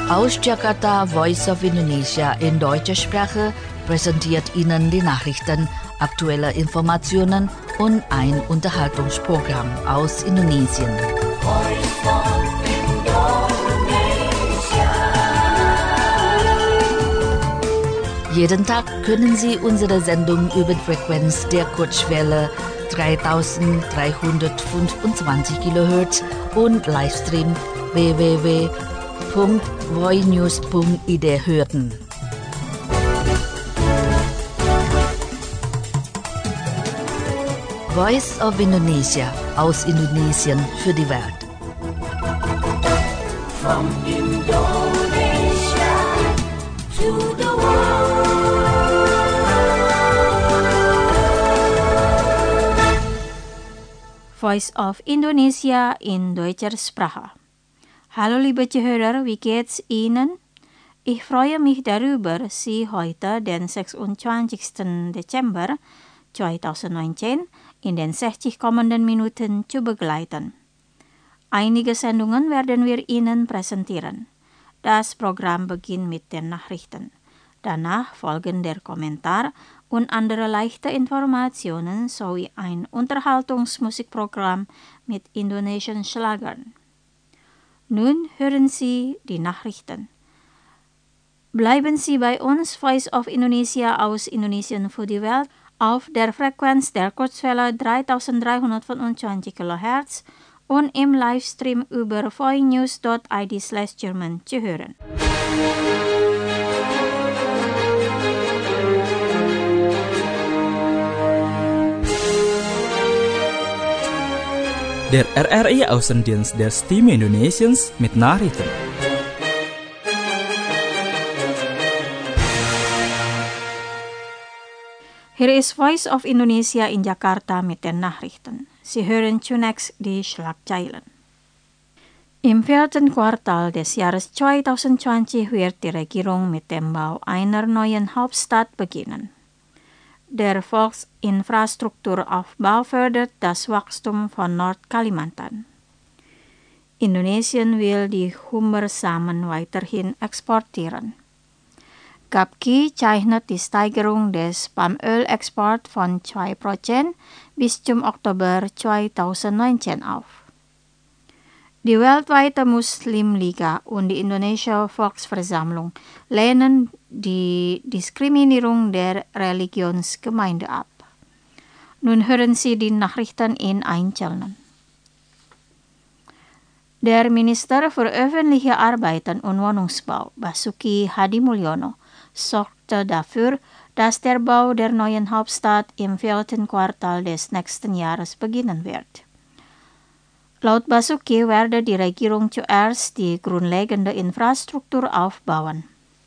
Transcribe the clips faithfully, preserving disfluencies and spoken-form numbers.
Aus Jakarta, Voice of Indonesia in deutscher Sprache präsentiert Ihnen die Nachrichten, aktuelle Informationen und ein Unterhaltungsprogramm aus Indonesien. Jeden Tag können Sie unsere Sendung über die Frequenz der Kurzwelle dreitausenddreihundertfünfundzwanzig Kilohertz und Livestream w w w punkt voinews punkt i d hören. Voice of Indonesia aus Indonesien für die Welt. From Indonesia to the world. Voice of Indonesia in deutscher Sprache. Hallo liebe Zuhörer, wie geht's Ihnen? Ich freue mich darüber, Sie heute, den sechsundzwanzigsten Dezember zweitausendneunzehn, in den sechzig kommenden Minuten zu begleiten. Einige Sendungen werden wir Ihnen präsentieren. Das Programm beginnt mit den Nachrichten. Danach folgen der Kommentar und andere leichte Informationen sowie ein Unterhaltungsmusikprogramm mit indonesischen Schlagern. Nun hören Sie die Nachrichten. Bleiben Sie bei uns, Voice of Indonesia aus Indonesien für die Welt, auf der Frequenz der Kurzwelle dreitausenddreihundertfünfundzwanzig Kilohertz und im Livestream über voinews punkt i d slash German zu hören. Der R R I-Außendienst der Stimme Indonesiens mit Nachrichten. Hier ist Voice of Indonesia in Jakarta mit den Nachrichten. Sie hören zunächst die Schlagzeilen. Im vierten Quartal des Jahres zweitausendzwanzig wird die Regierung mit dem Bau einer neuen Hauptstadt beginnen. Der Volksinfrastrukturaufbau fördert das Wachstum von Nordkalimantan. Indonesien will die Hummersamen weiterhin exportieren. Gapki zeichnet die Steigerung des Palmölexports von zwei Prozent bis zum Oktober zweitausendneunzehn auf. Die weltweite Muslimliga und die Indonesische Volksversammlung lehnen die Diskriminierung der Religionsgemeinde ab. Nun hören Sie die Nachrichten in Einzelnen. Der Minister für öffentliche Arbeiten und Wohnungsbau, Basuki Hadimulyono, sorgte dafür, dass der Bau der neuen Hauptstadt im vierten Quartal des nächsten Jahres beginnen wird. Laut Basuki werde die Regierung zuerst die grundlegende Infrastruktur aufbauen.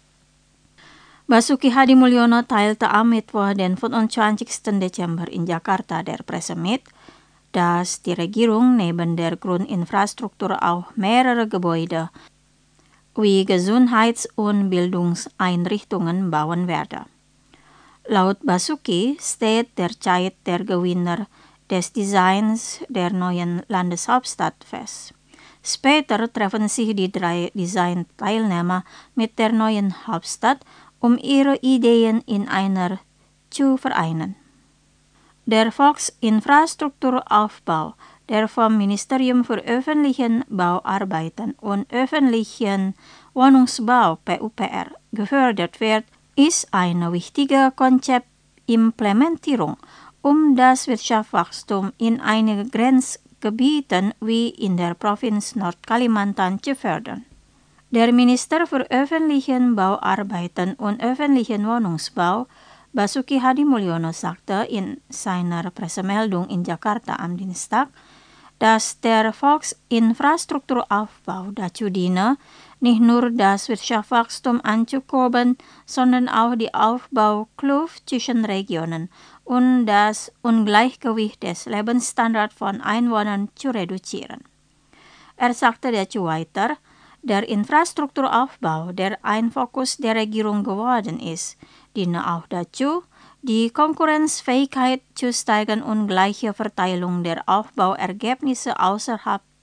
Basuki Hadimulyono teilte am Mittwoch, den fünfundzwanzigsten Dezember in Jakarta der Presse mit, dass die Regierung neben der Grundinfrastruktur auch mehrere Gebäude wie Gesundheits- und Bildungseinrichtungen bauen werde. Laut Basuki steht derzeit der Gewinner des Designs der neuen Landeshauptstadt fest. Später treffen sich die drei Designteilnehmer mit der neuen Hauptstadt, um ihre Ideen in einer zu vereinen. Der Volksinfrastrukturaufbau, der vom Ministerium für öffentlichen Bauarbeiten und öffentlichen Wohnungsbau P U P R gefördert wird, ist eine wichtige Konzeptimplementierung, um das Wirtschaftswachstum in einigen Grenzgebieten wie in der Provinz Nordkalimantan zu fördern. Der Minister für öffentlichen Bauarbeiten und öffentlichen Wohnungsbau, Basuki Hadimulyono, sagte in seiner Pressemeldung in Jakarta am Dienstag, dass der Volksinfrastrukturaufbau dazu diene, nicht nur das Wirtschaftswachstum anzukurbeln, sondern auch die Aufbaukluft zwischen Regionen und das Ungleichgewicht des Lebensstandards von Einwohnern zu reduzieren. Er sagte dazu weiter, der Infrastrukturaufbau, der ein Fokus der Regierung geworden ist, diene auch dazu, die Konkurrenzfähigkeit zu steigern und gleiche Verteilung der Aufbauergebnisse außerhalb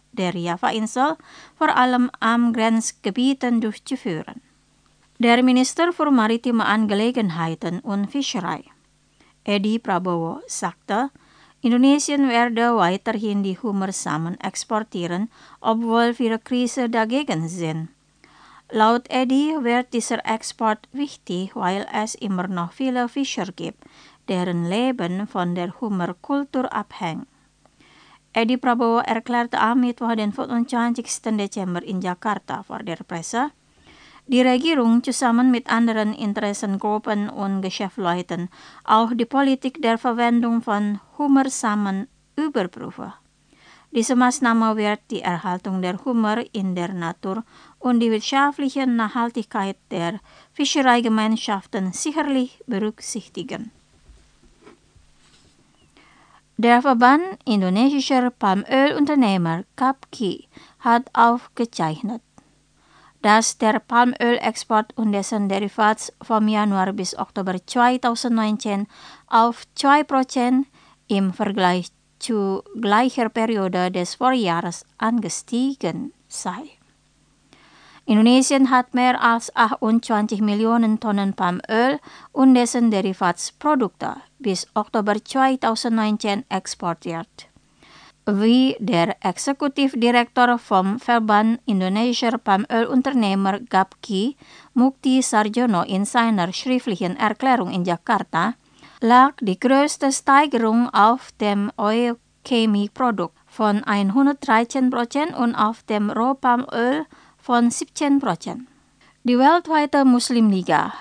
der Java-Insel vor allem am Grenzgebieten durchzuführen. Der Minister für Maritime Angelegenheiten und Fischerei, Edi Prabowo, sagte, Indonesien werde weiterhin die Hummersamen exportieren, obwohl wir Krise dagegen sind. Laut Edi wird dieser Export wichtig, weil es immer noch viele Fischer gibt, deren Leben von der Hummerkultur abhängt. Edi Prabowo erklärte am Mittwoch, den fünfundzwanzigsten Dezember in Jakarta vor der Presse, die Regierung zusammen mit anderen Interessengruppen und Geschäftsleuten auch die Politik der Verwendung von Hummersamen überprüfe. Diese Maßnahme wird die Erhaltung der Hummer in der Natur und die wirtschaftliche Nachhaltigkeit der Fischereigemeinschaften sicherlich berücksichtigen. Der Verband indonesischer Palmölunternehmer K A P K I hat aufgezeichnet, dass der Palmölexport und dessen Derivats vom Januar bis Oktober zweitausendneunzehn auf zwei Prozent im Vergleich zu gleicher Periode des Vorjahres angestiegen sei. Indonesien hat mehr als achtundzwanzig Millionen Tonnen Palmöl und dessen Derivatsprodukte bis Oktober zweitausendneunzehn exportiert. Wie der Exekutivdirektor vom Verband Indonesischer Palmölunternehmer G A P K I, Mukti Sarjono, in seiner schriftlichen Erklärung in Jakarta, lag die größte Steigerung auf dem Oil-Chemie-Produkt von hundertdreizehn Prozent und auf dem Rohpalmöl von siebzehn Prozent. Die weltweite Muslimliga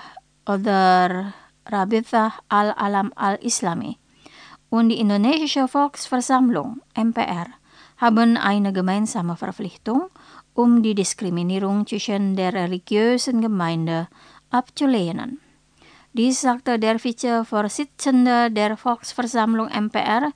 oder Rabithah al-Alam al-Islami und die Indonesische Volksversammlung M P R haben eine gemeinsame Verpflichtung, um die Diskriminierung zwischen der religiösen Gemeinde abzulehnen. Dies sagte der Vizevorsitzende der Volksversammlung M P R,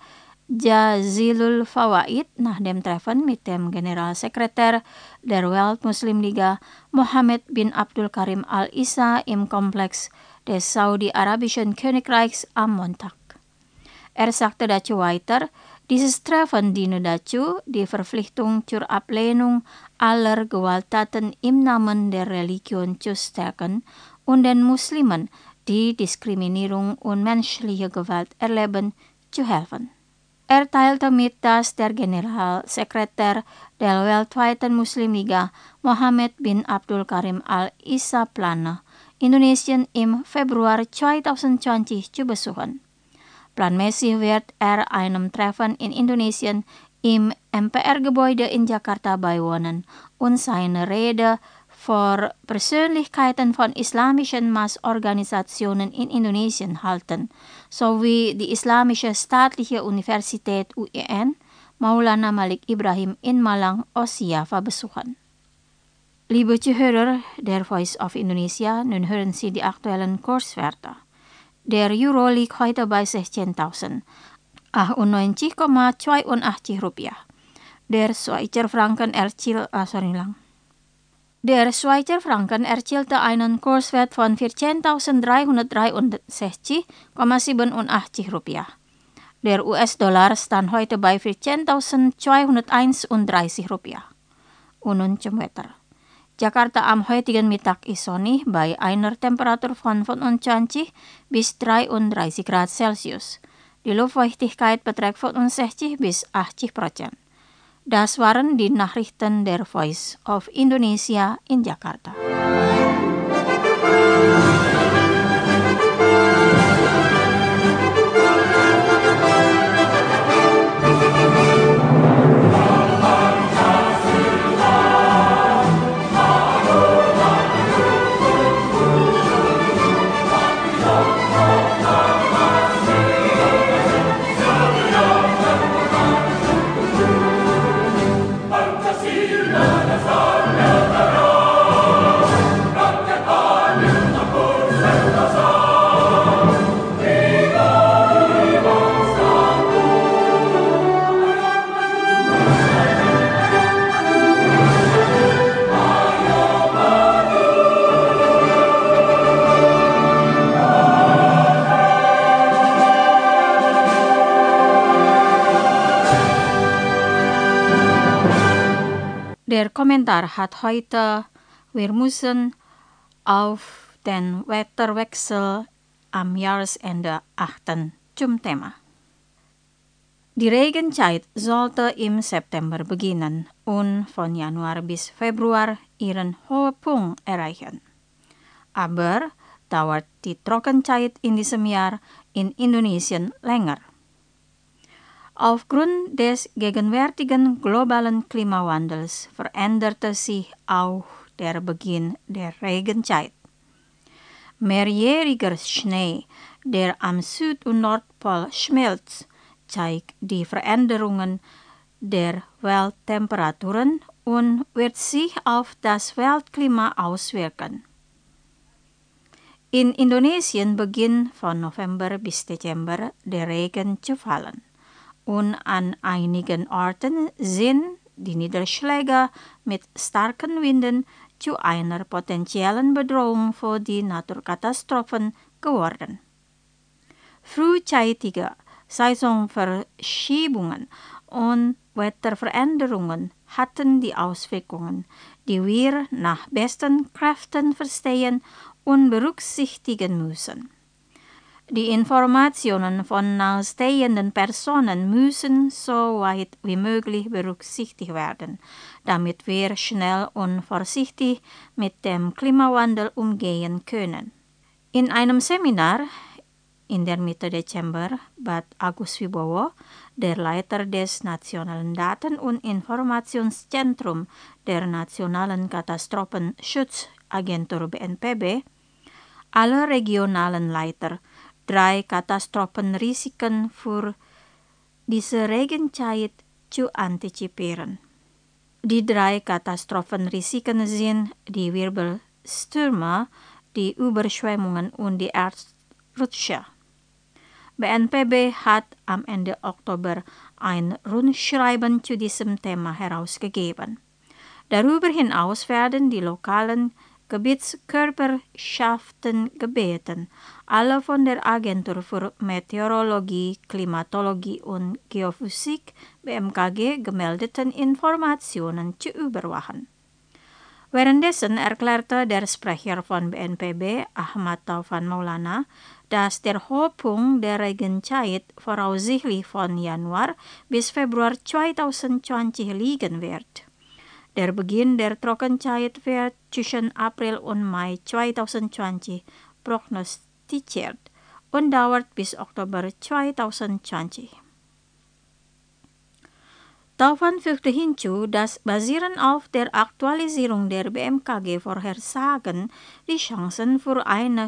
Jazilul Fawaid, nach dem Treffen mit dem Generalsekretär der Weltmuslimliga, Mohammed bin Abdul Karim al-Isa, im Komplex des Saudi-Arabischen Königreichs am Montag. Er sagte dazu weiter, dieses Treffen diene dazu, die Verpflichtung zur Ablehnung aller Gewalttaten im Namen der Religion zu stärken und den Muslimen, die Diskriminierung und menschliche Gewalt erleben, zu helfen. Er teilte mit, dass der Generalsekretär der weltweiten Muslimliga, Mohammed bin Abdul Karim al-Isa, plane, Indonesien im Februar zweitausendzwanzig zu besuchen. Planmäßig wird er einem Treffen in Indonesien im M P R-Gebäude in Jakarta beiwohnen und seine Rede vor Persönlichkeiten von islamischen Massorganisationen in Indonesien halten, sowie die Islamische Staatliche Universität U I N, Maulana Malik Ibrahim in Malang, Osijava besuchen. Liebe Zuhörer der Voice of Indonesia, nun hören Sie die aktuellen Kurswerte. Der Euro liegt heute bei sechzehntausendneunundneunzig Komma zweiundachtzig Rupiah. Der Schweizer Franken erzielt, ah, sorry lang. Der Schweizer Franken erzielte einen Kurswert von vierzehntausenddreihundertdreiundsechzig Komma siebenundachtzig Rupiah. Der U S-Dollar stand heute bei vierzehntausendzweihunderteinunddreißig Rupiah. Und nun zum Wetter. Jakarta am heutigen Mittag ist sonnig bei einer Temperatur von fünfundzwanzig bis dreiunddreißig Grad Celsius. Die Luftfeuchtigkeit beträgt fünfundsechzig bis achtzig Prozent. Das waren die Nachrichten der Voice of Indonesia in Jakarta. Der Kommentar hat heute: Wir müssen auf den Wetterwechsel am Jahresende achten zum Thema. Die Regenzeit sollte im September beginnen und von Januar bis Februar ihren Höhepunkt erreichen. Aber dauert die Trockenzeit in diesem Jahr in Indonesien länger. Aufgrund des gegenwärtigen globalen Klimawandels veränderte sich auch der Beginn der Regenzeit. Mehrjähriger Schnee, der am Süd- und Nordpol schmilzt, zeigt die Veränderungen der Welttemperaturen und wird sich auf das Weltklima auswirken. In Indonesien beginnt von November bis Dezember der Regen zu fallen und an einigen Orten sind die Niederschläge mit starken Winden zu einer potenziellen Bedrohung für die Naturkatastrophen geworden. Frühzeitige Saisonverschiebungen und Wetterveränderungen hatten die Auswirkungen, die wir nach besten Kräften verstehen und berücksichtigen müssen. Die Informationen von nahestehenden Personen müssen so weit wie möglich berücksichtigt werden, damit wir schnell und vorsichtig mit dem Klimawandel umgehen können. In einem Seminar in der Mitte Dezember bat Agus Wibowo, der Leiter des Nationalen Daten- und Informationszentrums der Nationalen Katastrophenschutzagentur B N P B, alle regionalen Leiter drei Katastrophenrisiken für diese Regenzeit zu antizipieren. Die drei Katastrophenrisiken sind die Wirbelstürme, die Überschwemmungen und die Erdrutsche. B N P B hat am Ende Oktober ein Rundschreiben zu diesem Thema herausgegeben. Darüber hinaus werden die lokalen Gebietskörperschaften gebeten, alle von der Agentur für Meteorologie, Klimatologie und Geophysik B M K G gemeldeten Informationen zu überwachen. Währenddessen erklärte der Sprecher von B N P B, Ahmad Taufan Maulana, dass der Höhepunkt der Regenzeit voraussichtlich von Januar bis Februar zwanzig zwanzig liegen wird. Der Beginn der Trockenzeit wird zwischen April und Mai zwanzig zwanzig prognostiziert und dauert bis Oktober zwanzig zwanzig. Taufan fügte hinzu, dass basierend auf der Aktualisierung der B M K G-Vorhersagen die Chancen für eine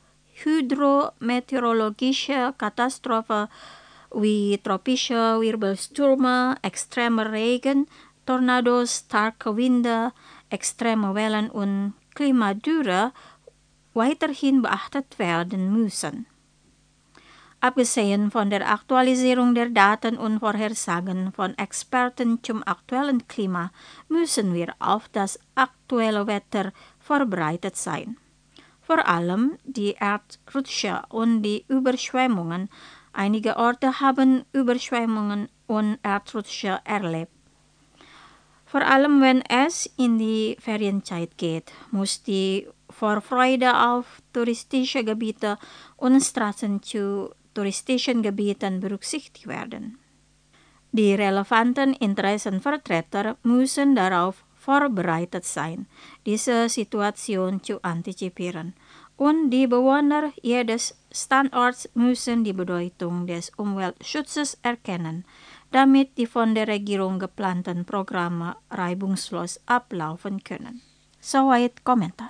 hydrometeorologische Katastrophe wie tropische Wirbelstürme, extremer Regen, Tornados, starke Winde, extreme Wellen und Klimadürre weiterhin beachtet werden müssen. Abgesehen von der Aktualisierung der Daten und Vorhersagen von Experten zum aktuellen Klima müssen wir auf das aktuelle Wetter vorbereitet sein. Vor allem die Erdrutsche und die Überschwemmungen. Einige Orte haben Überschwemmungen und Erdrutsche erlebt. Vor allem wenn es in die Ferienzeit geht, muss die Vorfreude auf touristische Gebiete und Straßen zu touristischen Gebieten berücksichtigt werden. Die relevanten Interessenvertreter müssen darauf vorbereitet sein, diese Situation zu antizipieren, und die Bewohner jedes Standorts müssen die Bedeutung des Umweltschutzes erkennen, damit die von der Regierung geplanten Programme reibungslos ablaufen können. Soweit Kommentar.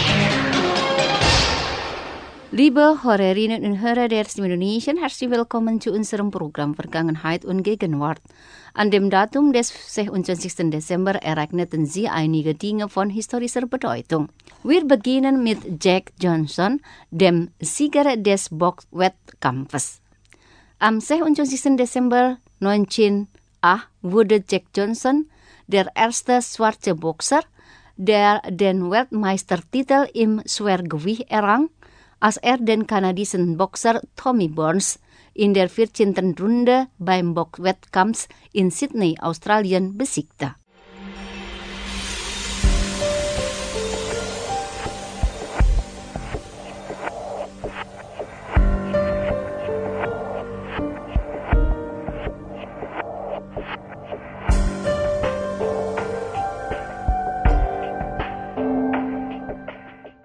Liebe Hörerinnen und Hörer der Stimme Indonesien, herzlich willkommen zu unserem Programm Vergangenheit und Gegenwart. An dem Datum des sechsundzwanzigsten Dezember ereigneten sie einige Dinge von historischer Bedeutung. Wir beginnen mit Jack Johnson, dem Sieger des Boxwettkampfes. Am sechsundzwanzigsten Dezember neunzehnhundertacht wurde Jack Johnson der erste schwarze Boxer, der den Weltmeistertitel im Schwergewicht errang, als er den kanadischen Boxer Tommy Burns in der vierzehnten Runde beim Boxwettkampf in Sydney, Australien, besiegte.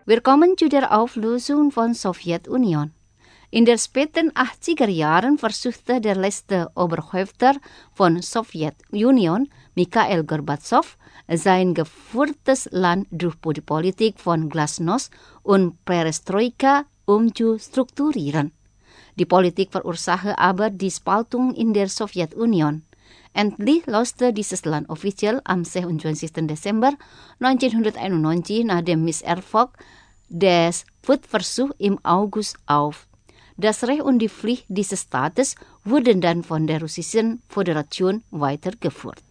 Wir kommen zu der Auflösung von Sowjetunion. In der späten achtziger Jahren versuchte der letzte Oberhäupter von Sowjetunion, Mikhail Gorbatschow, sein geführtes Land durch die Politik von Glasnost und Perestroika umzustrukturieren. Die Politik verursachte aber die Spaltung in der Sowjetunion. Endlich löste dieses Land offiziell am sechsundzwanzigsten Dezember neunzehnhunderteinundneunzig nach dem Misserfolg des Putschversuchs im August auf. Das Recht und die Pflicht dieses Staates wurden dann von der Russischen Föderation weitergeführt.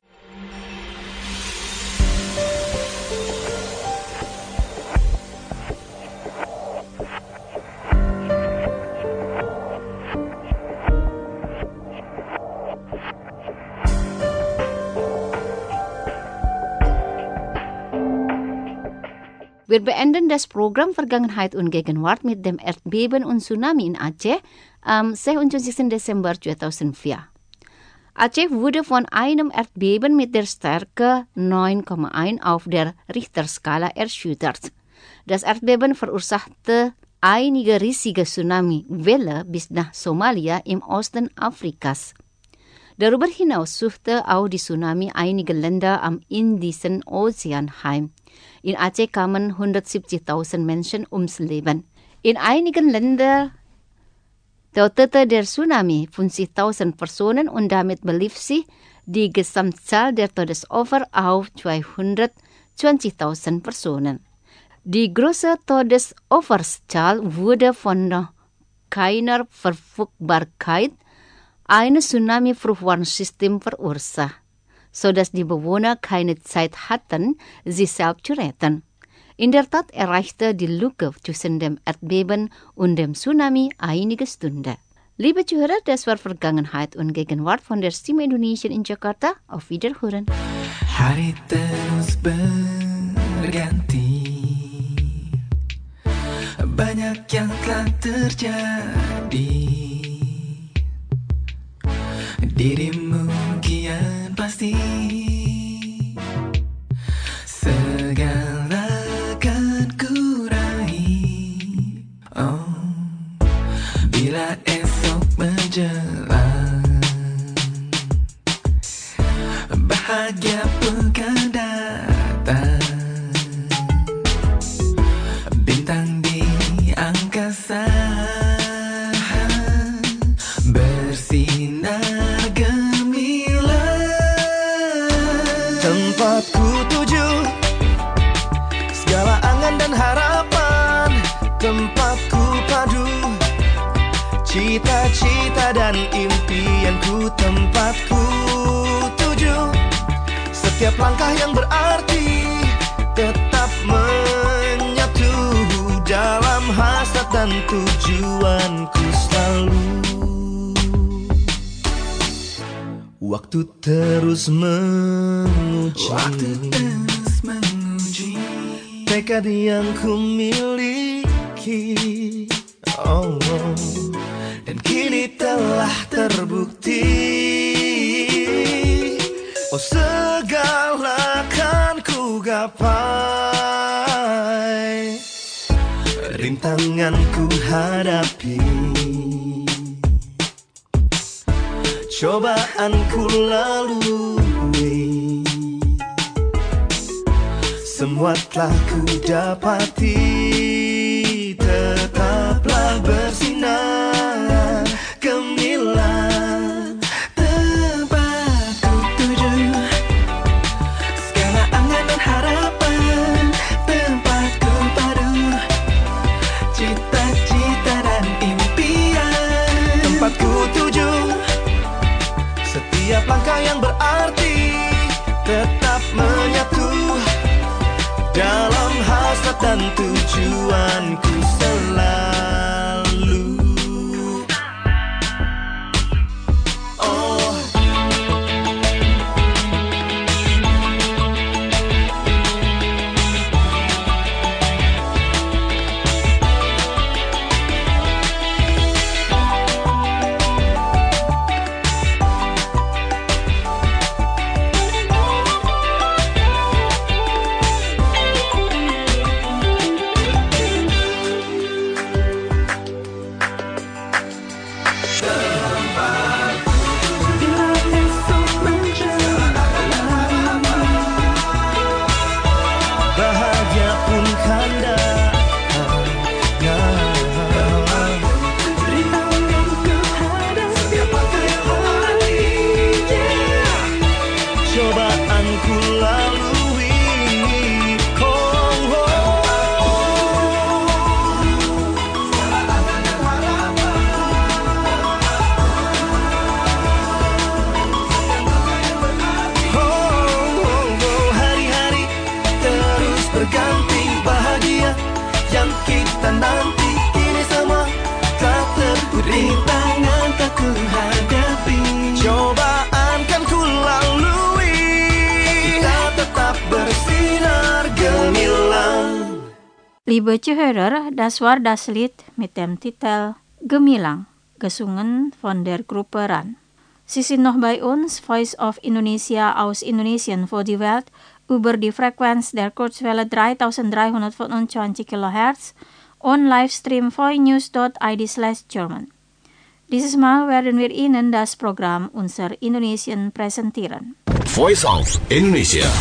Wir beenden das Programm Vergangenheit und Gegenwart mit dem Erdbeben und Tsunami in Aceh am sechsundzwanzigsten Dezember zweitausendvier. Aceh wurde von einem Erdbeben mit der Stärke neun Komma eins auf der Richterskala erschüttert. Das Erdbeben verursachte einige riesige Tsunami-Welle bis nach Somalia im Osten Afrikas. Darüber hinaus suchte auch die Tsunami einige Länder am Indischen Ozean heim. In Aceh kamen hundertsiebzigtausend Menschen ums Leben. In einigen Ländern tötete der Tsunami fünfzigtausend Personen und damit belief sich die Gesamtzahl der Todesopfer auf zweihundertzwanzigtausend Personen. Die große Todesopferzahl wurde von keiner Verfügbarkeit eines Tsunami-Frühwarnsystems verursacht, sodass die Bewohner keine Zeit hatten, sich selbst zu retten. In der Tat erreichte die Lücke zwischen dem Erdbeben und dem Tsunami einige Stunden. Liebe Zuhörer, das war Vergangenheit und Gegenwart von der Stimme Indonesia in Jakarta. Auf Wiederhören. Hari terus berganti, banyak yang telah terjadi. Dirimu kian pasti segala kan ku raih. Oh, bila esok menjelang, bahagia pekan datang. Bintang di angkasa bersinar tempatku tuju, segala angan dan harapan. Tempatku padu, cita-cita dan impianku. Tempatku tuju, setiap langkah yang berarti tetap menyatu dalam hasrat dan tujuanku selalu. Waktu terus menguji, Waktu terus menguji tekad yang ku miliki. Oh, oh. Dan kini telah terbukti. Oh, segala kan ku gapai, rintangan ku hadapi, cobaan ku lalui, semua telah ku dapati. Tetaplah bersinar gemilang, tempatku tuju, segala angan dan harapan. Tempatku padu, cita-cita dan impian. Tempatku tuju, setiap langkah yang berarti tetap menyatu dalam hasrat dan tujuanku selalu. Oh, Liebe Zuhörer, das war das Lied mit dem Titel Gemilang, gesungen von der Gruppe Ran. Sie sind noch bei uns, Voice of Indonesia aus Indonesien für die Welt, über die Frequenz der Kurzwelle dreitausenddreihundertfünfundzwanzig Kilohertz und Livestream voinews dot i d slash German. Dieses Mal werden wir Ihnen das Programm unser Indonesien präsentieren. Voice of Indonesia.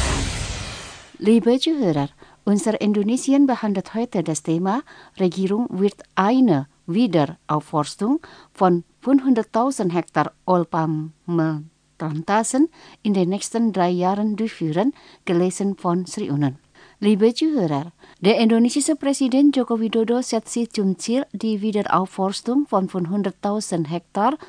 Liebe Zuhörer, unser Indonesien behandelt heute das Thema Regierung wird eine Wiederaufforstung von fünfhunderttausend Hektar Ölpalmenplantagen in den nächsten drei Jahren durchführen, gelesen von Sri Unen. Liebe Zuhörer, der indonesische Präsident Joko Widodo setzt sich zum Ziel, die Wiederaufforstung von fünfhunderttausend Hektar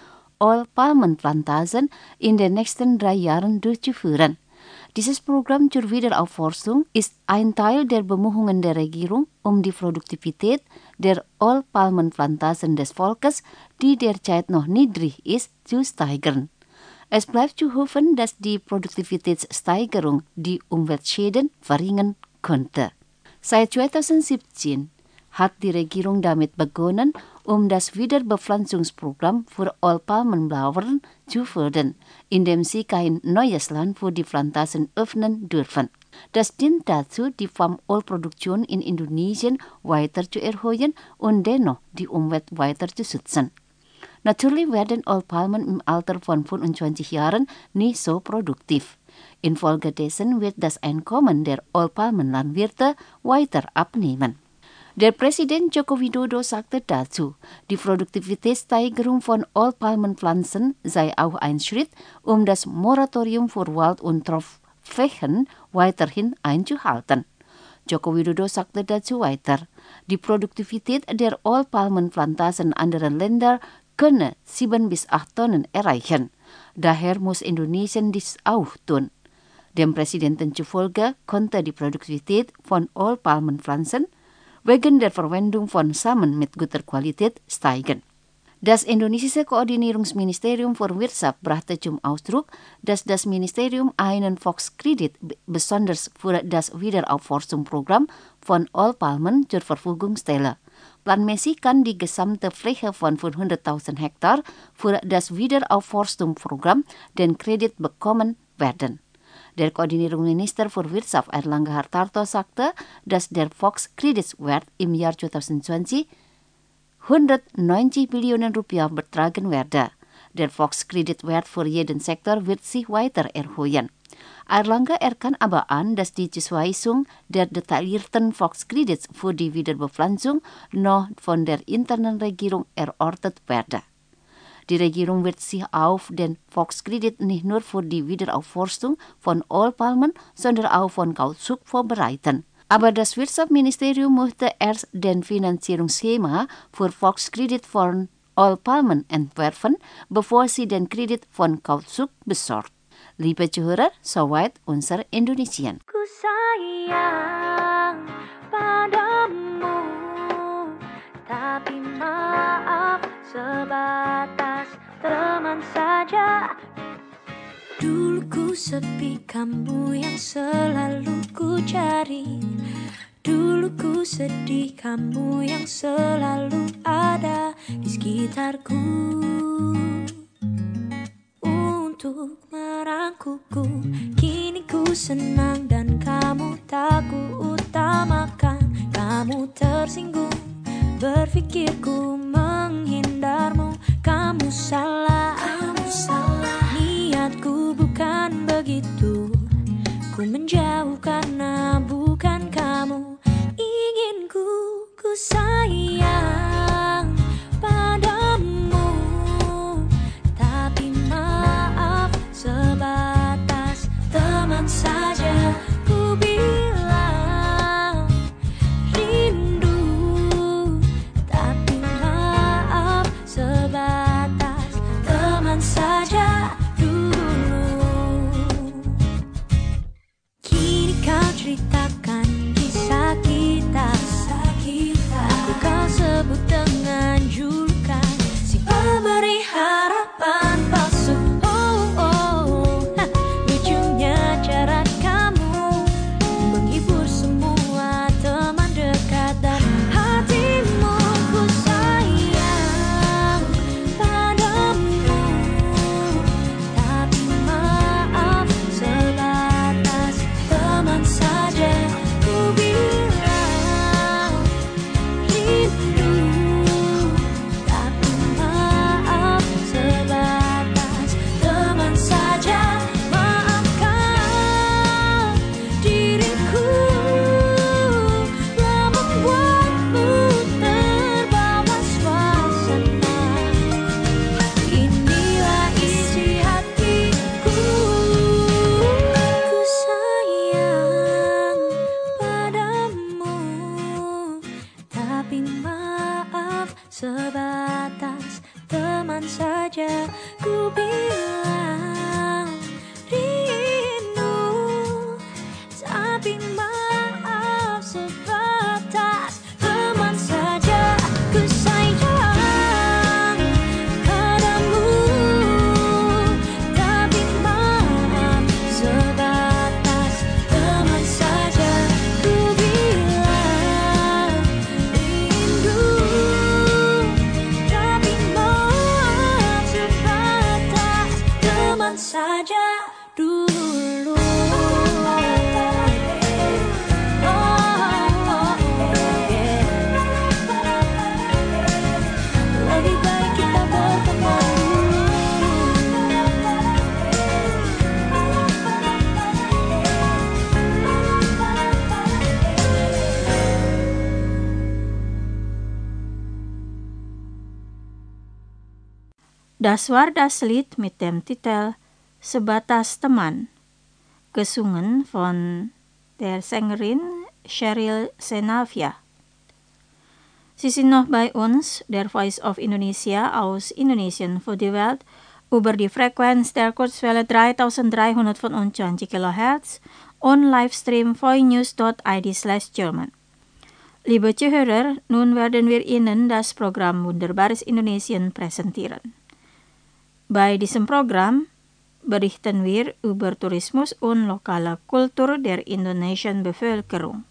Ölpalmenplantagen in den nächsten drei Jahren durchzuführen. Dieses Programm zur Wiederaufforstung ist ein Teil der Bemühungen der Regierung, um die Produktivität der Ölpalmenplantagen des Volkes, die derzeit noch niedrig ist, zu steigern. Es bleibt zu hoffen, dass die Produktivitätssteigerung die Umweltschäden verringern könnte. Seit zweitausendsiebzehn hat die Regierung damit begonnen, um das Wiederbepflanzungsprogramm für Ölpalmenbauern zu fördern, indem sie kein neues Land für die Plantagen öffnen dürfen. Das dient dazu, die Palmölproduktion in Indonesien weiter zu erhöhen und dennoch die Umwelt weiter zu schützen. Natürlich werden Ölpalmen im Alter von fünfundzwanzig Jahren nicht so produktiv. Infolgedessen wird das Einkommen der Ölpalmenlandwirte weiter abnehmen. Der Präsident Joko Widodo sagte dazu, die Produktivitätssteigerung von Ölpalmenpflanzen sei auch ein Schritt, um das Moratorium für Wald- und Torfflächen weiterhin einzuhalten. Joko Widodo sagte dazu weiter, die Produktivität der Ölpalmenplantagen anderer Länder könne sieben bis acht Tonnen erreichen. Daher muss Indonesien dies auch tun. Dem Präsidenten zufolge konnte die Produktivität von Ölpalmenpflanzen wegen der Verwendung von Samen mit guter Qualität steigen. Das indonesische Koordinierungsministerium für Wirtschaft brachte zum Ausdruck, dass das Ministerium einen Volkskredit besonders für das Wiederaufforstungsprogramm von Ölpalmen zur Verfügung stelle. Planmäßig kann die gesamte Fläche von fünfhunderttausend Hektar für das Wiederaufforstungsprogramm den Kredit bekommen werden. Der Koordinierungsminister für Wirtschaft Airlangga Hartarto sagte, dass der Volkskreditwert im Jahr zweitausendzwanzig hundertneunzig Billionen Rupiah betragen werde. Der Volkskreditwert für jeden Sektor wird sich weiter erhöhen. Airlangga erkannt aber an, dass die Zuweisung der detaillierten Volkskredits für die Wiederbepflanzung noch von der internen Regierung erörtert werde. Die Regierung wird sich auf den Volkskredit nicht nur für die Wiederaufforstung von Ölpalmen, sondern auch von Kautschuk vorbereiten. Aber das Wirtschaftsministerium möchte erst den Finanzierungsschema für Volkskredit von Ölpalmen entwerfen, bevor sie den Kredit von Kautschuk besorgt. Liebe Zuhörer, soweit unser Indonesien. Ku sayang padamu, tapi maaf sebatas teman saja. Dulu ku sepi, kamu yang selalu ku cari. Dulu ku sedih, kamu yang selalu ada di sekitarku untuk merangkulku. Kini ku senang dan kamu tak ku utamakan. Kamu tersinggung, berpikirku menghindarmu. Kamu salah, kamu salah. Niatku bukan begitu. Ku menjauh karena bukan kamu inginku. Ku sayang padamu, tapi maaf sebatas teman saja. Ku bilang rindu, tapi maaf sebatas teman saja dulu. Kini kau ceritakan kisah kita, aku kau sebut dengan julukan si pemberi harapan palsu. Oh oh, ha, lucunya cara kamu menghibur semua teman dekat dan Das war das Lied mit dem Titel Sebatas Teman, gesungen von der Sängerin Cheryl Senavia. Sie sind noch bei uns, der Voice of Indonesia aus Indonesien für die Welt, über die Frequenz der Kurzwelle dreitausenddreihundertfünfundzwanzig Kilohertz und Livestream voinews dot i d slash German. Liebe Zuhörer, nun werden wir Ihnen das Programm Wunderbares Indonesien präsentieren. Bei diesem Programm berichten wir über Tourismus und lokale Kultur der indonesischen Bevölkerung.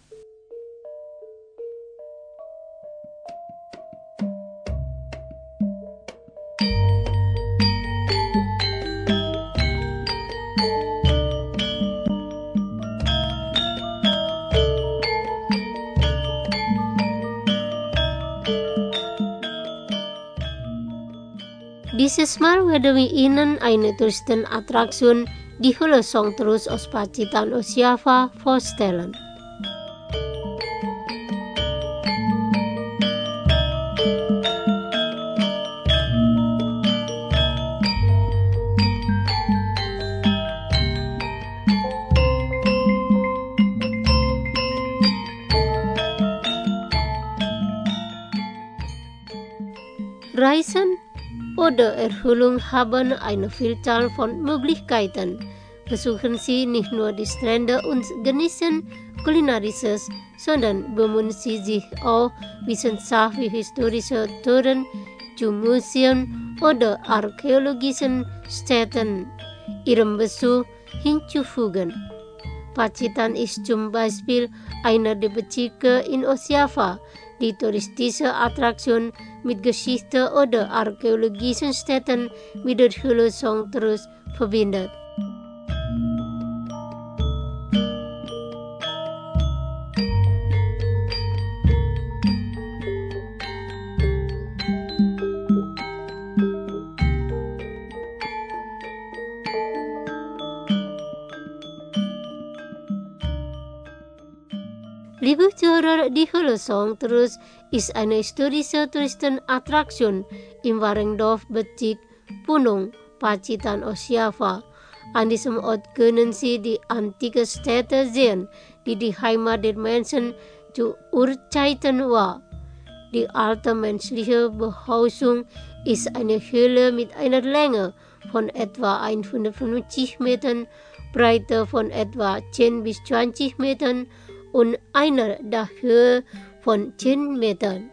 Dieses Mal werden wir Ihnen eine Touristenattraktion die Hulu Songterus aus Pacitan aus Java vorstellen. Reisen oder Erholung haben eine Vielzahl von Möglichkeiten. Besuchen Sie nicht nur die Strände und genießen Kulinarisches, sondern bemühen Sie sich auch, wissenschaftliche historische Touren zu Museen oder archäologischen Städten Ihrem Besuch hinzufügen. Pacitan ist zum Beispiel einer der Bezirke in Ostjava, die touristische Attraktion mit Geschichte oder archäologischen Städten mit der Hulu Songterus verbindet. Liebe Zuhörer, die Hulu Songterus ist eine historische Touristenattraktion im Warengdorf-Bezirk Punung, Pacitan aus Java. An diesem Ort können Sie die antike Städte sehen, die die Heimat der Menschen zu Urzeiten war. Die alte menschliche Behausung ist eine Höhle mit einer Länge von etwa hundertfünfzig Metern, Breite von etwa zehn bis zwanzig Metern und einer Dachhöhe von zehn Metern.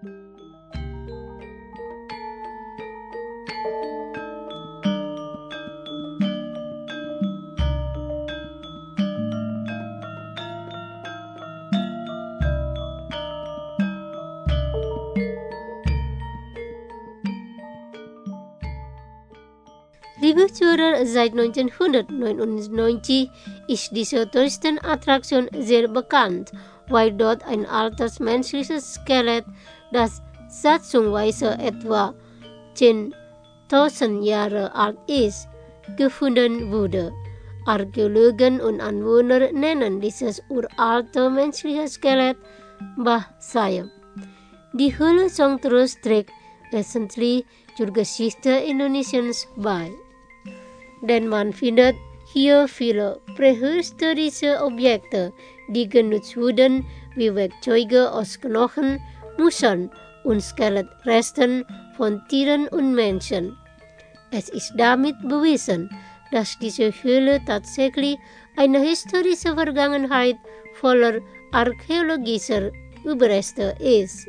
Liebe Zuhörer, seit neunzehnhundertneunundneunzig ist diese Touristenattraktion sehr bekannt, weil dort ein altes menschliches Skelett, das schätzungsweise etwa zehntausend Jahre alt ist, gefunden wurde. Archäologen und Anwohner nennen dieses uralte menschliche Skelett Mbah Sayap. Die Hulu Songterus trägt wesentlich zur Geschichte Indonesiens bei. Denn man findet hier viele prähistorische Objekte, die genutzt wurden, wie Werkzeuge aus Knochen, Muscheln und Skelettresten von Tieren und Menschen. Es ist damit bewiesen, dass diese Höhle tatsächlich eine historische Vergangenheit voller archäologischer Überreste ist.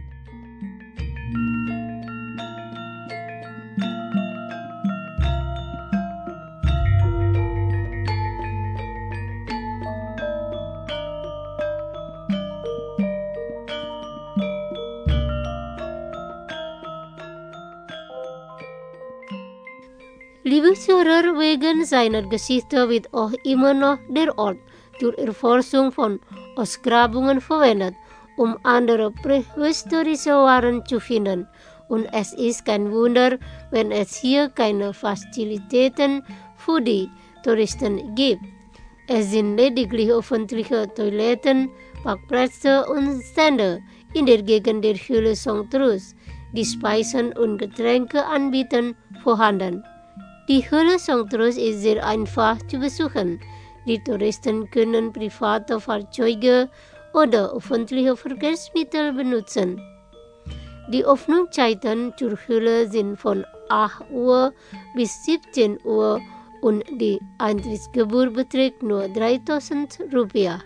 Liebe Zuhörer, wegen seiner Geschichte wird auch immer noch der Ort zur Erforschung von Ausgrabungen verwendet, um andere prähistorische Waren zu finden. Und es ist kein Wunder, wenn es hier keine Fazilitäten für die Touristen gibt. Es sind lediglich öffentliche Toiletten, Parkplätze und Stände in der Gegend der Hulu Songterus, die Speisen und Getränke anbieten vorhanden. Die Höhle Songtros ist sehr einfach zu besuchen. Die Touristen können private Fahrzeuge oder öffentliche Verkehrsmittel benutzen. Die Öffnungszeiten zur Höhle sind von acht Uhr bis siebzehn Uhr und die Eintrittsgebühr beträgt nur dreitausend Rupiah.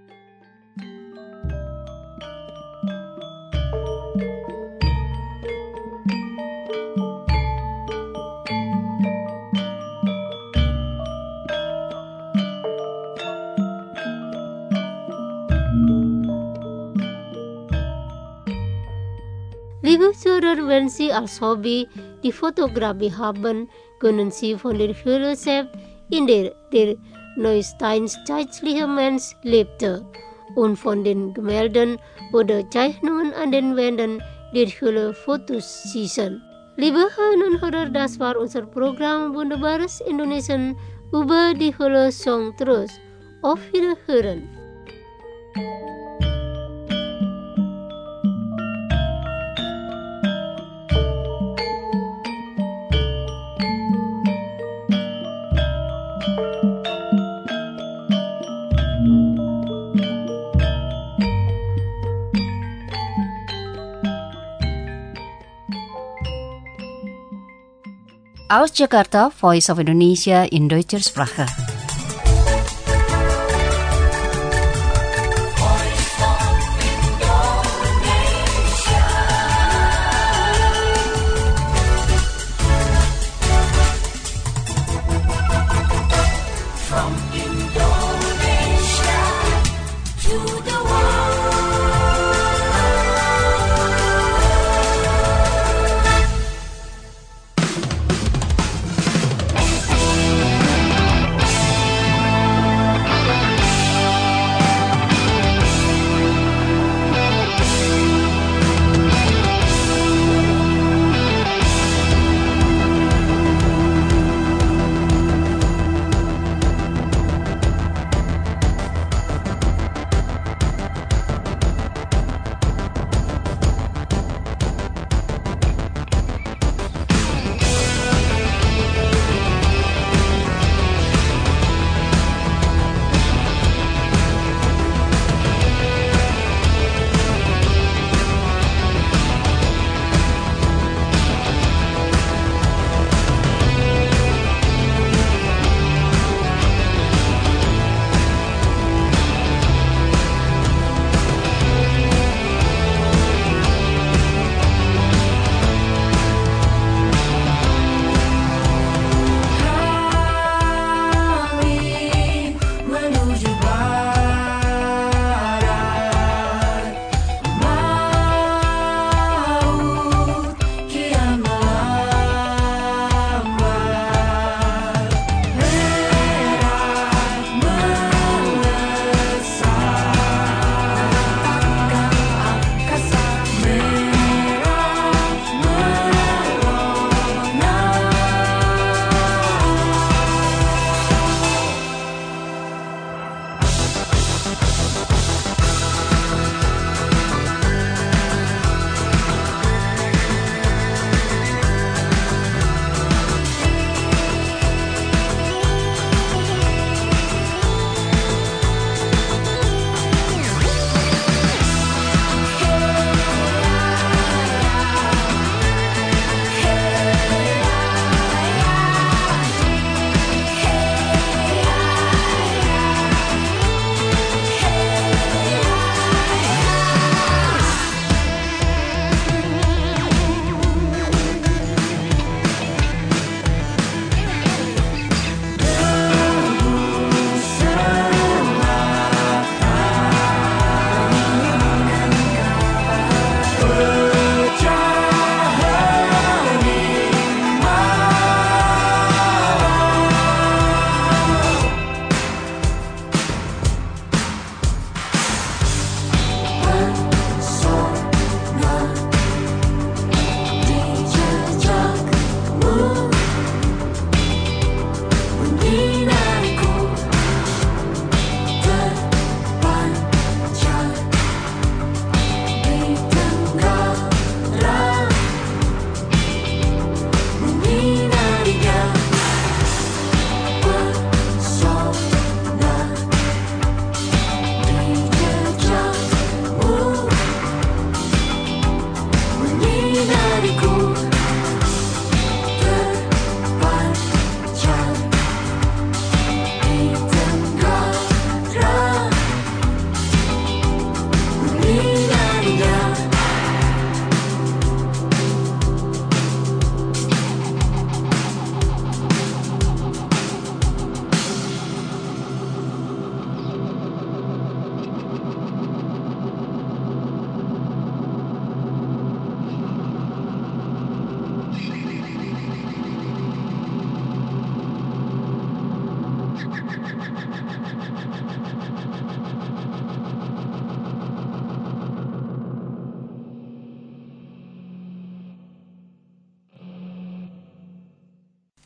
Liebe Zuhörer, wenn Sie als Hobby die Fotografie haben, können Sie von der Höhle selbst, in der der neusteinzeitliche Mensch lebte, und von den Gemälden oder Zeichnungen an den Wänden der Höhle Fotos schießen. Liebe Hörerinnen und Hörer, das war unser Programm Wunderbares Indonesien über die Höhle Songtros. Auf Wiederhören! Aus Jakarta, Voice of Indonesia in Deutscher Sprache.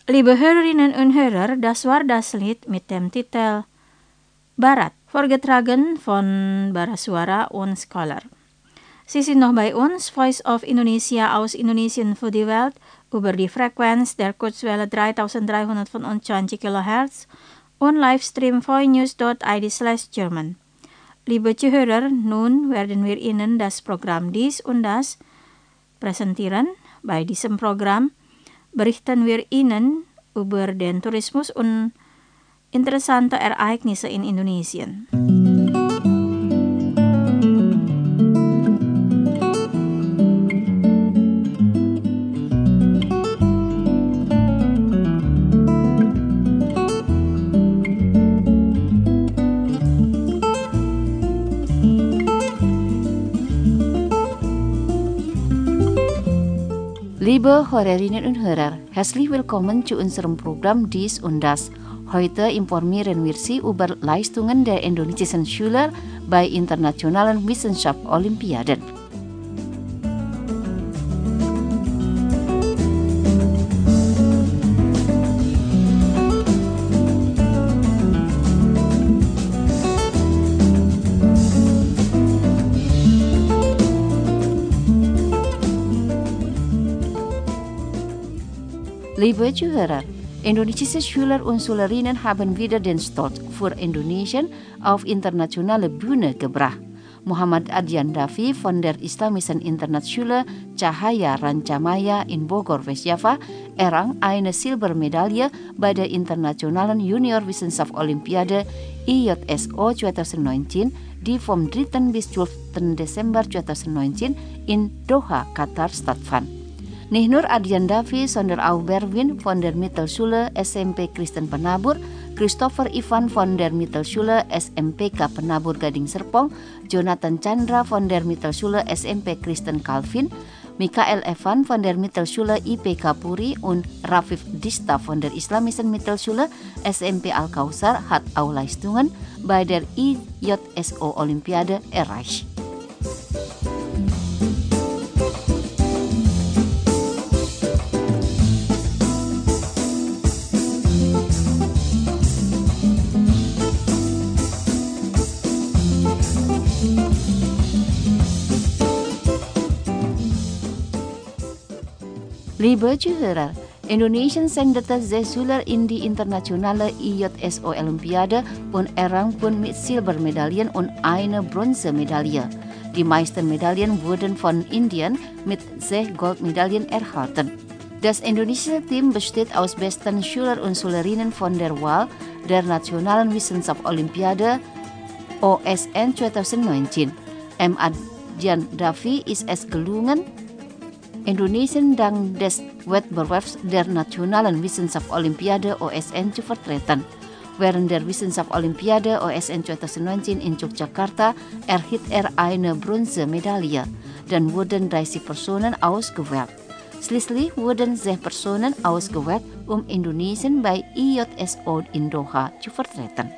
Liebe Hörerinnen und Hörer, das war das Lied mit dem Titel Barat, vorgetragen von Barasuara und Scholar. Sie sind noch bei uns, Voice of Indonesia aus Indonesien für die Welt, über die Frequenz der Kurzwelle dreitausenddreihundertfünfundzwanzig Kilohertz und Livestream voinews dot i d slash German. Liebe Zuhörer, nun werden wir Ihnen das Programm Dies und Das präsentieren. Bei diesem Programm berichten wir Ihnen über den Tourismus und interessante Ereignisse in Indonesien. Liebe Hörerinnen und Hörer, herzlich willkommen zu unserem Programm Dies und Das. Heute informieren wir Sie über Leistungen der indonesischen Schüler bei internationalen Wissenschaftsolympiaden. Liebe Zuhörer, indonesische Schüler und Schülerinnen haben wieder den Stolz für Indonesien auf internationale Bühne gebracht. Muhammad Adjan Davi von der Islamischen Internatsschule Cahaya Rancamaya in Bogor, West-Java, errang eine Silbermedaille bei der Internationalen Junior-Wissenschaft-Olympiade I J S O zweitausendneunzehn, die vom dritten bis zwölften Desember zweitausendneunzehn in Doha, Katar stattfand. Nicht nur Adjan Davi, sondern auch Berwin von der Mittelschule S M P Kristen Penabur, Christopher Ivan von der Mittelschule S M P K Penabur Gading Serpong, Jonathan Chandra von der Mittelschule S M P Kristen Calvin, Mikael Evan von der Mittelschule I P K Puri und Rafif Dista von der Islamischen Mittelschule S M P Al-Kausar hat auch Leistungen bei der I J S O Olympiade erreicht. Liebe Zuhörer, Indonesien sendete sechs Schüler in die internationale I J S O Olympiade und errang pun mit Silbermedaillen und eine Bronzemedaille. Die meisten Medaillen wurden von Indien mit sechs Goldmedaillen erhalten. Das indonesische Team besteht aus besten Schüler und Schülerinnen von der Wahl der Nationalen Wissenschaft-Olympiade O S N zweitausendneunzehn. M. Adjan Davi ist es gelungen, Indonesien dank des Wettbewerbs der Nationalen Wissenschaft-Olympiade O S N zu vertreten. Während der Wissenschaft-Olympiade O S N zweitausendneunzehn in Yogyakarta erhielt er eine Bronzemedaille. Dann wurden dreißig Personen ausgewählt. Schließlich wurden sechs Personen ausgewählt, um Indonesien bei I J S O in Doha zu vertreten.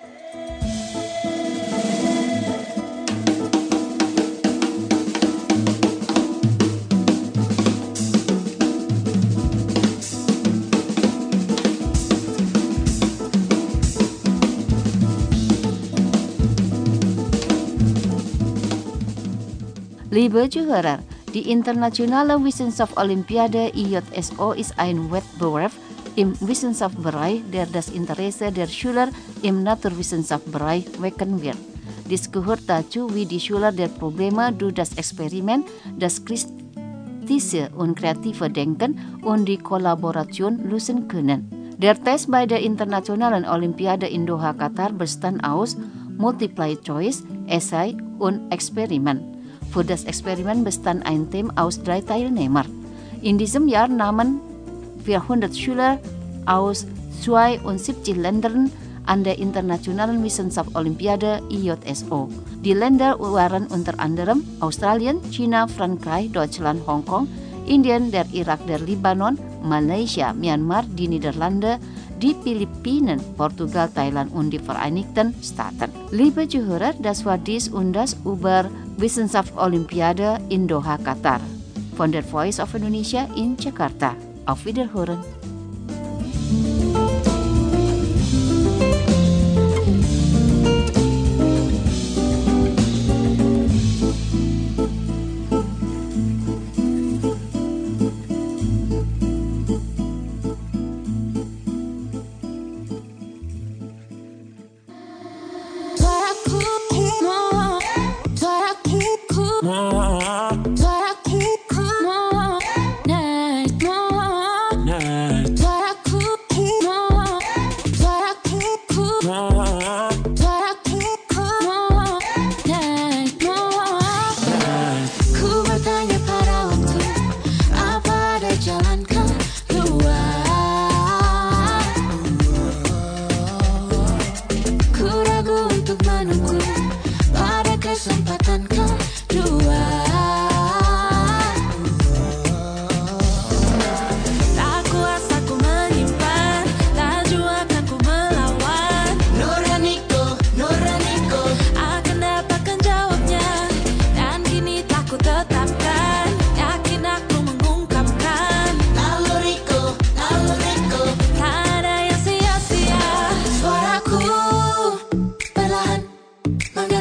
Liebe Zuhörer, die Internationale Wissenschaft-Olympiade I J S O ist ein Wettbewerb im Wissenschaftsbereich, der das Interesse der Schüler im Naturwissenschaftsbereich wecken wird. Dies gehört dazu, wie die Schüler der Probleme durch das Experiment, das kritische und kreative Denken und die Kollaboration lösen können. Der Test bei der Internationalen Olympiade in Doha, Katar bestand aus Multiple Choice, Essay und Experiment. Für das Experiment bestand ein Team aus drei Teilnehmern. In diesem Jahr nahmen vierhundert Schüler aus zweiundsiebzig Ländern an der Internationalen Wissenschaft-Olympiade I J S O. Die Länder waren unter anderem Australien, China, Frankreich, Deutschland, Hongkong, Indien, der Irak, der Libanon, Malaysia, Myanmar, die Niederlande, die Philippinen, Portugal, Thailand und die Vereinigten Staaten. Liebe Zuhörer, das war dies und das über Wissenschaft-Olympiade in Doha, Katar. Von der Voice of Indonesia in Jakarta. Auf Wiederhören.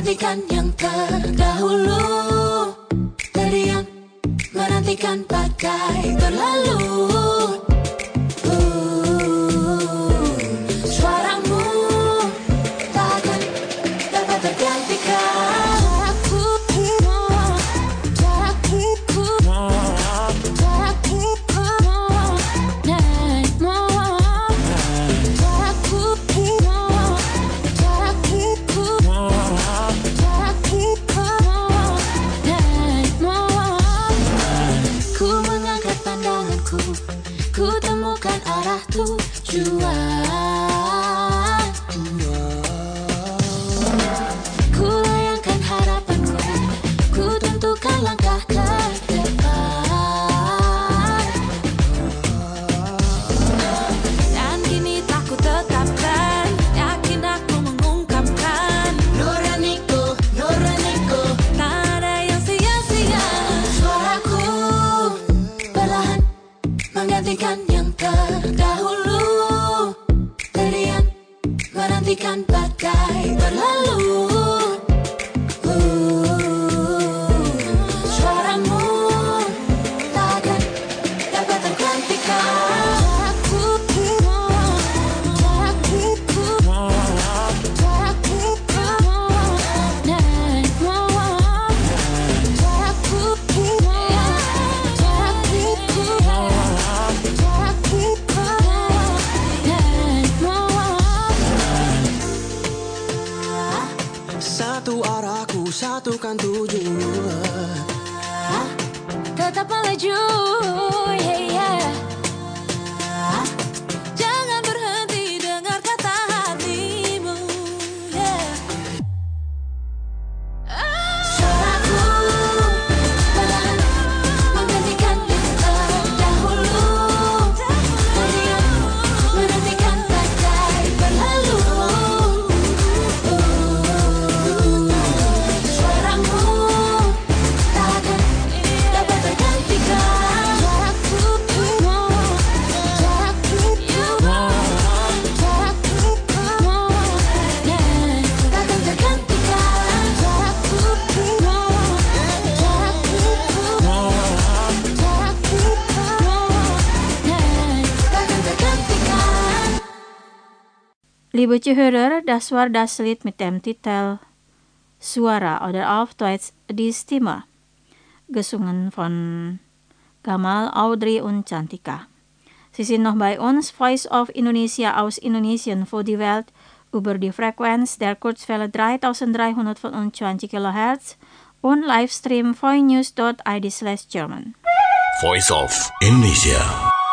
menantikan yang terdahulu, terdiam menantikan badai berlalu. Uh, suaramu takkan dapat tergantikan. Ku temukan arah tujuan, ku layangkan harapanku, ku tentukan langkah ke depan. Dan kini tak ku tetapkan, yakin aku mengungkapkan nuraniku, nuraniku, tak ada yang sia-sia. Suaraku perlahan menggantikan yang terdahulu, terdiam menantikan badai berlalu. Uh, suaramu takkan dapat tergantikan. Satu arahku, satukan tujuan. Tetap melaju, yeah, yeah. Jangan berhenti dengar kata hatimu, yeah. Suaraku perlahan menggantikan yang terdahulu, terdiam menantikan badai berlalu. Suaramu takkan dapat tergantikan. Takkan tergantikan. Takkan tergantikan. Liebe Zuhörer, das war das Lied mit dem Titel Suara oder auf Deutsch Die Stimme, gesungen von Gamal, Audrey und Cantika. Sie sind noch bei uns, Voice of Indonesia aus Indonesien für die Welt, über die Frequenz der Kurzwelle dreitausenddreihundertfünfundzwanzig Kilohertz und Livestream voinews dot I D slash German. Voice of Indonesia.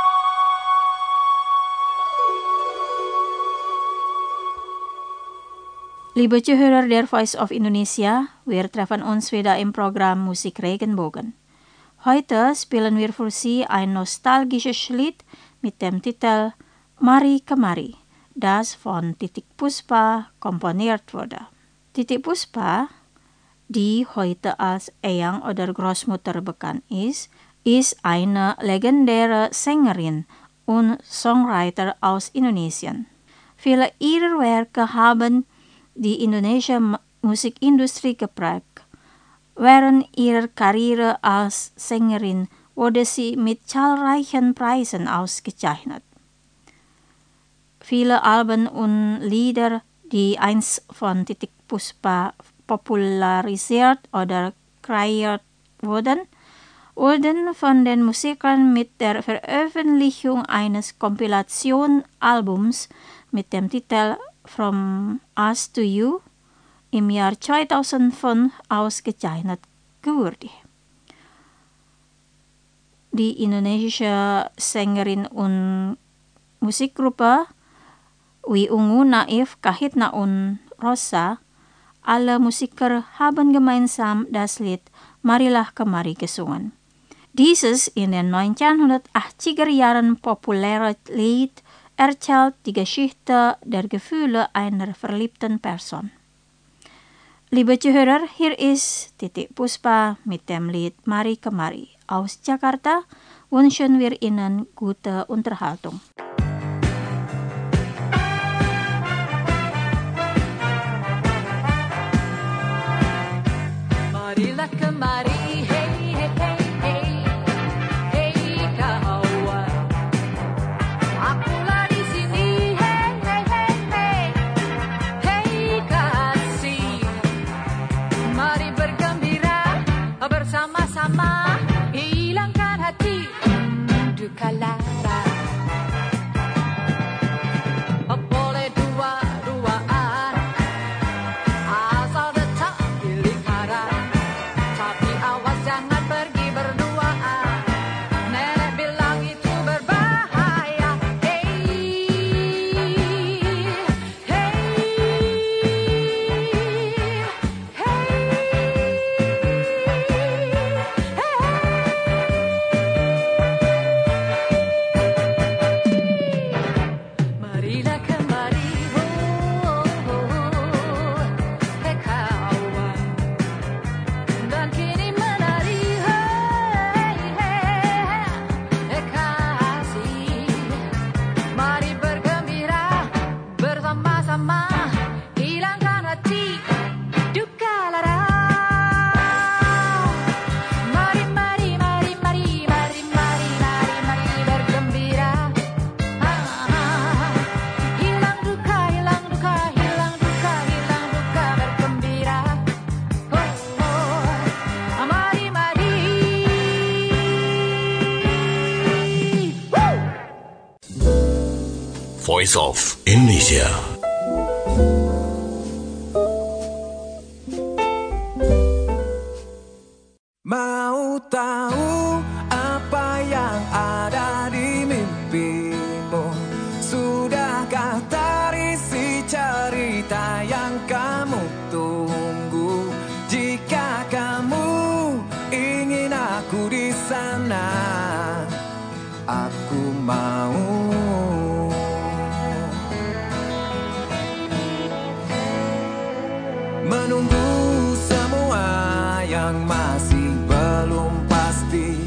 Liebe Zuhörer der Voice of Indonesia, wir treffen uns wieder im Programm Musik Regenbogen. Heute spielen wir für Sie ein nostalgisches Lied mit dem Titel Mari Kemari, das von Titik Puspa komponiert wurde. Titik Puspa, die heute als Eyang oder Großmutter bekannt ist, ist eine legendäre Sängerin und Songwriter aus Indonesien. Viele ihrer Werke haben die indonesische Musikindustrie geprägt. Während ihrer Karriere als Sängerin wurde sie mit zahlreichen Preisen ausgezeichnet. Viele Alben und Lieder, die einst von Titik Puspa popularisiert oder kreiert wurden, wurden von den Musikern mit der Veröffentlichung eines Kompilationalbums mit dem Titel From Us to You im Jahr zweitausendfünf ausgezeichnet geworden. Die indonesische Sängerin und Musikgruppe Wi Ungu, Naif, Kahitna und Rosa, alle Musiker haben gemeinsam das Lied Marilah Kemari gesungen. Dieses in den neunzehnhundertachtziger Jahren populäre Lied erzählt die Geschichte der Gefühle einer verliebten Person. Liebe Zuhörer, hier ist Titik Puspa mit dem Lied Mari Kemari. Aus Jakarta wünschen wir Ihnen gute Unterhaltung. Voice of Indonesia. Mau tahu apa yang ada di mimpimu? Sudahkah terisi cerita yang kamu tunggu? Jika kamu ingin aku di sana, aku mau. Menunggu semua yang masih belum pasti,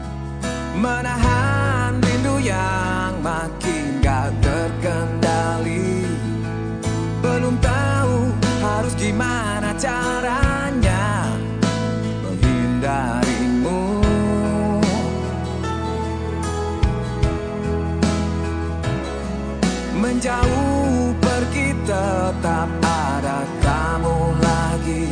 menahan rindu yang makin gak terkendali. Belum tahu harus gimana caranya menghindarimu. Menjauh pergi tetap ada kamu lagi.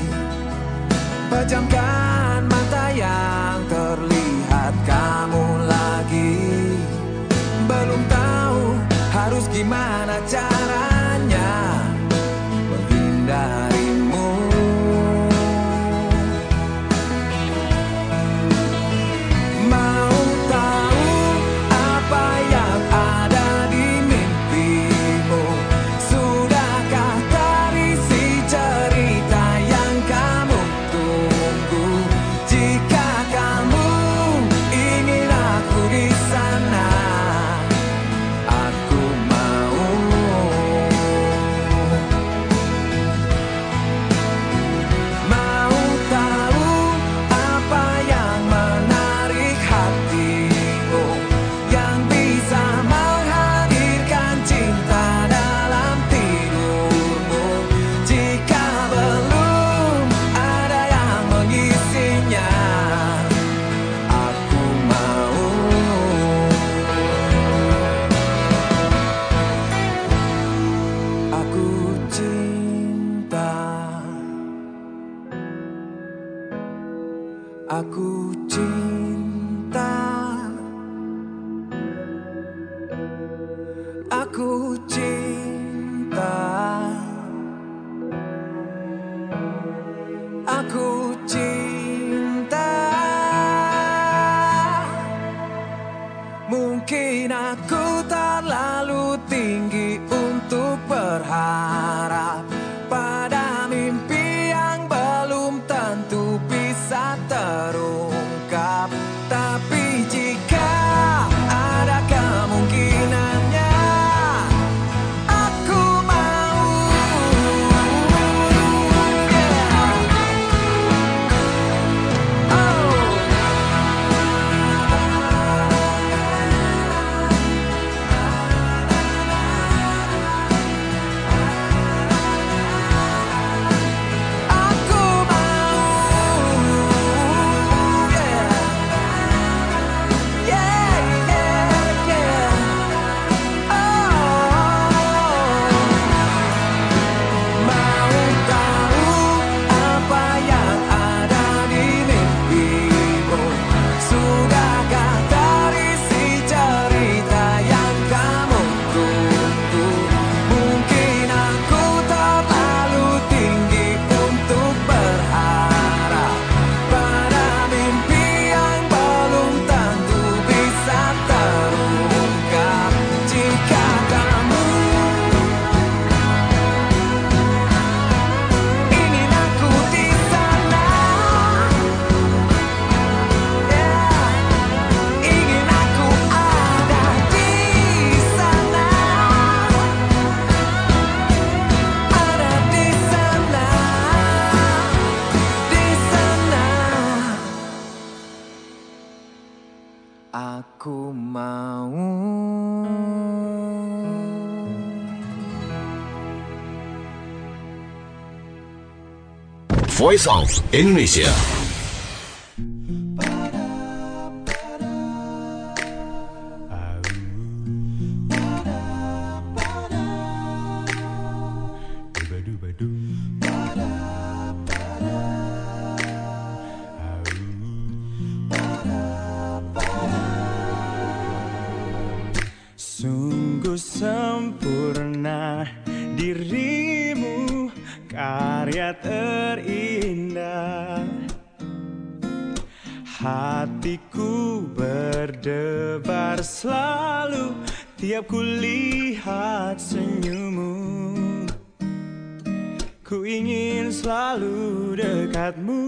Pejamkan mata yang terlihat kamu lagi. Belum tahu harus gimana caranya menghindarimu. Mau tahu apa yang ada di mimpimu? Sudahkah terisi cerita yang kamu tunggu? Jika kamu ingin aku di sana, aku mau. Mau tahu apa yang menarik hatimu, yang bisa menghadirkan cinta dalam tidurmu. Jika belum ada yang mengisinya, aku mau. Aku cinta, aku cinta, aku cinta, aku cinta. Mungkin aku terlalu tinggi untuk berharap pada mimpi yang belum tentu bisa terungkap. Tapi jika ada kemungkinannya, aku mau. Yeah. Oh. Aku mau. Yeah. Yeah, yeah, yeah. Oh. Mau tahu apa yang ada di mimpimu? Sudahkah terisi cerita yang kamu tunggu? Mungkin aku terlalu tinggi untuk berharap pada mimpi yang belum tentu bisa terungkap. Jika kamu ingin aku di sana, yeah. Ingin aku ada di sana, ada di sana, di sana. Aku mau. Voice of Indonesia. Sungguh sempurna hayat terindah. Hatiku berdebar selalu tiap ku lihat senyummu. Ku ingin selalu dekatmu.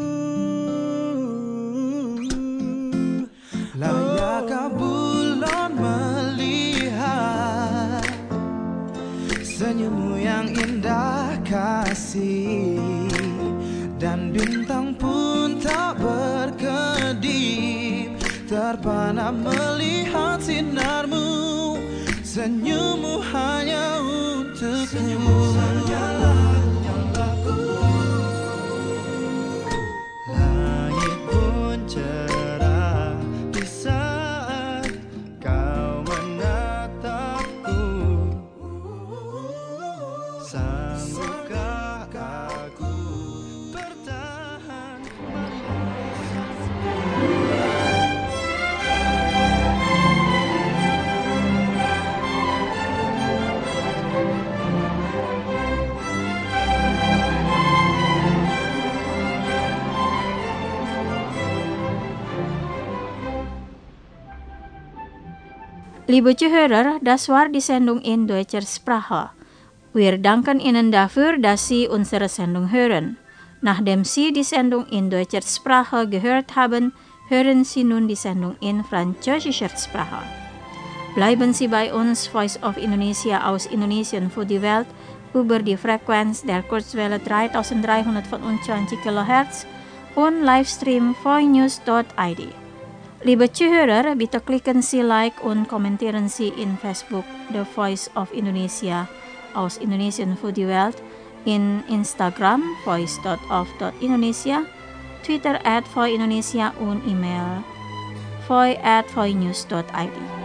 Layakkah bulan melihat senyummu yang indah kasih, dan bintang pun tak berkedip terpana melihat sinarmu. Senyummu hanya untukku. Senyummu hanyalah yang laku. Langit pun cerah di saat kau menatapku. Sanggupkah aku bertahan? Liebe Zuhörer, das war die Sendung in deutscher Sprache. Wir danken Ihnen dafür, dass Sie unsere Sendung hören. Nachdem Sie die Sendung in deutscher Sprache gehört haben, hören Sie nun die Sendung in französischer Sprache. Bleiben Sie bei uns, Voice of Indonesia aus Indonesien für die Welt, über die Frequenz der Kurzwelle dreitausenddreihundertfünfundzwanzig Kilohertz und Livestream voinews dot I D. Liebe Zuhörer, bitte klicken Sie Like und kommentieren Sie in Facebook The Voice of Indonesia aus Indonesien für die Welt, in Instagram voice dot of dot indonesia, Twitter at voindonesia und E-Mail voi at voinews dot I D.